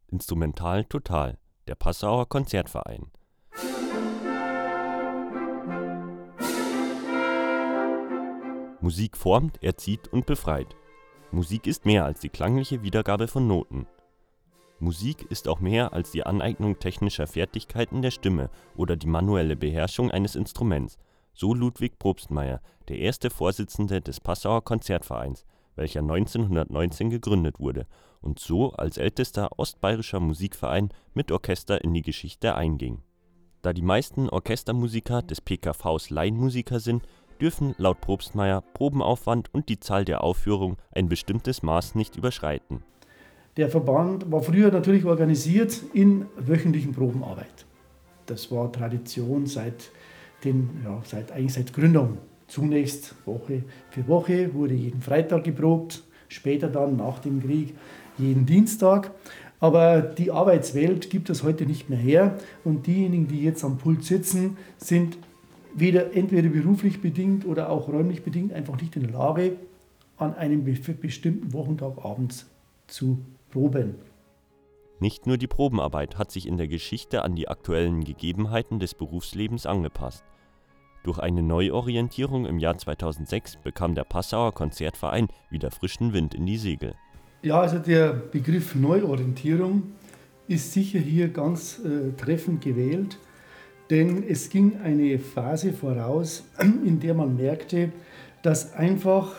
Instrumental Total, der Passauer Konzertverein. Musik formt, erzieht und befreit. Musik ist mehr als die klangliche Wiedergabe von Noten. Musik ist auch mehr als die Aneignung technischer Fertigkeiten der Stimme oder die manuelle Beherrschung eines Instruments, so Ludwig Probstmeier, der erste Vorsitzende des Passauer Konzertvereins, welcher 1919 gegründet wurde und so als ältester ostbayerischer Musikverein mit Orchester in die Geschichte einging. Da die meisten Orchestermusiker des PKVs Laienmusiker sind, dürfen laut Probstmeier Probenaufwand und die Zahl der Aufführungen ein bestimmtes Maß nicht überschreiten. Der Verband war früher natürlich organisiert in wöchentlichen Probenarbeit. Das war Tradition seit Gründung. Zunächst Woche für Woche wurde jeden Freitag geprobt, später dann nach dem Krieg jeden Dienstag. Aber die Arbeitswelt gibt es heute nicht mehr her und diejenigen, die jetzt am Pult sitzen, sind entweder beruflich bedingt oder auch räumlich bedingt einfach nicht in der Lage, an einem bestimmten Wochentag abends zu proben. Nicht nur die Probenarbeit hat sich in der Geschichte an die aktuellen Gegebenheiten des Berufslebens angepasst. Durch eine Neuorientierung im Jahr 2006 bekam der Passauer Konzertverein wieder frischen Wind in die Segel. Ja, also der Begriff Neuorientierung ist sicher hier ganz treffend gewählt, denn es ging eine Phase voraus, in der man merkte, dass einfach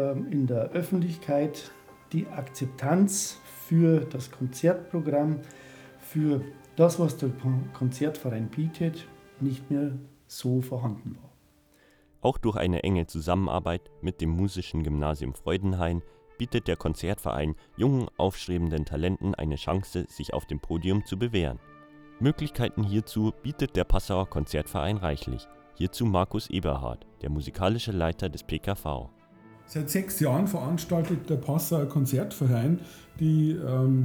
in der Öffentlichkeit die Akzeptanz für das Konzertprogramm, für das, was der Konzertverein bietet, nicht mehr so vorhanden war. Auch durch eine enge Zusammenarbeit mit dem Musischen Gymnasium Freudenhain bietet der Konzertverein jungen, aufstrebenden Talenten eine Chance, sich auf dem Podium zu bewähren. Möglichkeiten hierzu bietet der Passauer Konzertverein reichlich. Hierzu Markus Eberhard, der musikalische Leiter des PKV. Seit 6 Jahren veranstaltet der Passauer Konzertverein die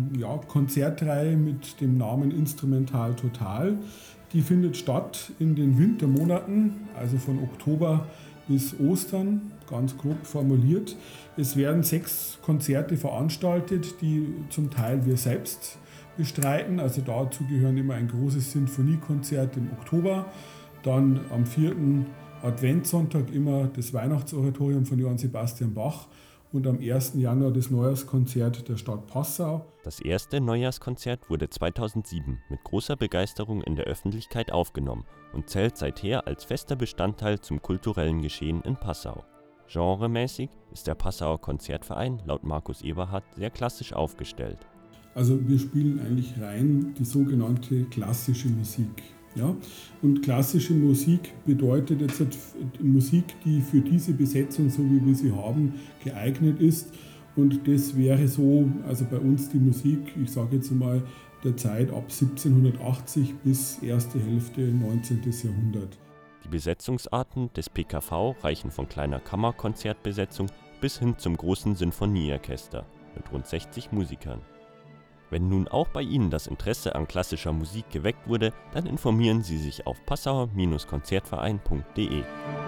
Konzertreihe mit dem Namen Instrumental Total. Die findet statt in den Wintermonaten, also von Oktober bis Ostern, ganz grob formuliert. Es werden 6 Konzerte veranstaltet, die zum Teil wir selbst bestreiten. Also dazu gehören immer ein großes Sinfoniekonzert im Oktober, dann am 4. Adventssonntag immer das Weihnachtsoratorium von Johann Sebastian Bach und am 1. Januar das Neujahrskonzert der Stadt Passau. Das erste Neujahrskonzert wurde 2007 mit großer Begeisterung in der Öffentlichkeit aufgenommen und zählt seither als fester Bestandteil zum kulturellen Geschehen in Passau. Genremäßig ist der Passauer Konzertverein laut Markus Eberhard sehr klassisch aufgestellt. Also wir spielen eigentlich rein die sogenannte klassische Musik. Ja? Und klassische Musik bedeutet jetzt Musik, die für diese Besetzung, so wie wir sie haben, geeignet ist. Und das wäre so, also bei uns die Musik, ich sage jetzt mal, der Zeit ab 1780 bis erste Hälfte 19. Jahrhundert. Die Besetzungsarten des PKV reichen von kleiner Kammerkonzertbesetzung bis hin zum großen Sinfonieorchester mit rund 60 Musikern. Wenn nun auch bei Ihnen das Interesse an klassischer Musik geweckt wurde, dann informieren Sie sich auf passauer-konzertverein.de.